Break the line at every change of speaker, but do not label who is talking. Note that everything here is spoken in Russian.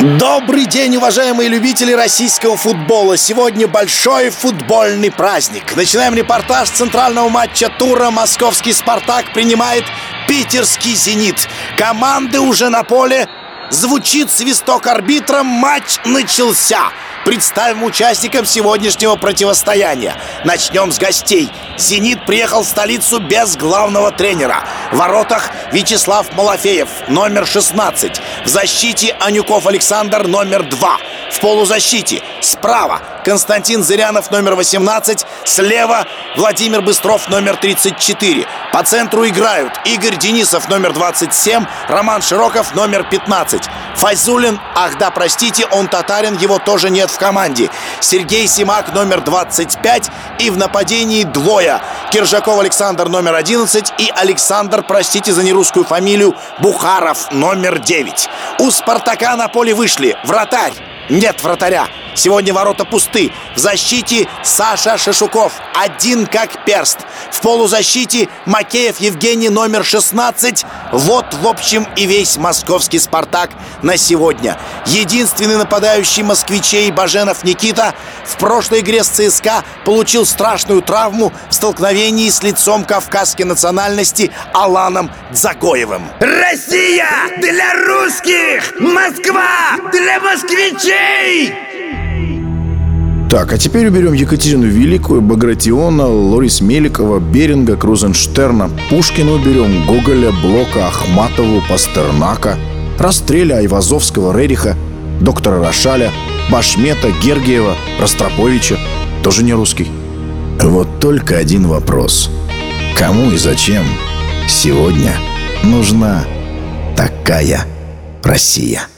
Добрый день, уважаемые любители российского футбола! Сегодня большой футбольный праздник. Начинаем репортаж центрального матча тура. Московский «Спартак» принимает питерский «Зенит». Команды уже на поле. Звучит свисток арбитра. Матч начался. Представим участникам сегодняшнего противостояния. Начнем с гостей. «Зенит» приехал в столицу без главного тренера. В воротах Вячеслав Малафеев, номер 16. В защите Анюков Александр, номер 2. В полузащите справа Константин Зырянов, номер 18. Слева Владимир Быстров, номер 34. По центру играют Игорь Денисов, номер 27. Роман Широков, номер 15. Файзуллин, он татарин, его тоже нет в команде. Сергей Симак, номер 25. И в нападении двое: Киржаков Александр, номер 11. И Александр, простите за нерусскую фамилию, Бухаров, номер 9. У «Спартака» на поле вышли вратарь. Нет вратаря. Сегодня ворота пусты. В защите Саша Шишуков, один как перст. В полузащите Макеев Евгений, номер 16. Вот, в общем, и весь московский «Спартак» на сегодня. Единственный нападающий москвичей Баженов Никита в прошлой игре с ЦСКА получил страшную травму в столкновении с лицом кавказской национальности Аланом Дзагоевым.
Россия для русских! Москва для москвичей!
Так, а теперь уберем Екатерину Великую, Багратиона, Лорис Меликова, Беринга, Крузенштерна, Пушкина уберем, Гоголя, Блока, Ахматову, Пастернака, Растреля, Айвазовского, Рериха, доктора Рошаля, Башмета, Гергиева, Ростроповича. Тоже не русский.
Вот только один вопрос: кому и зачем сегодня нужна такая Россия?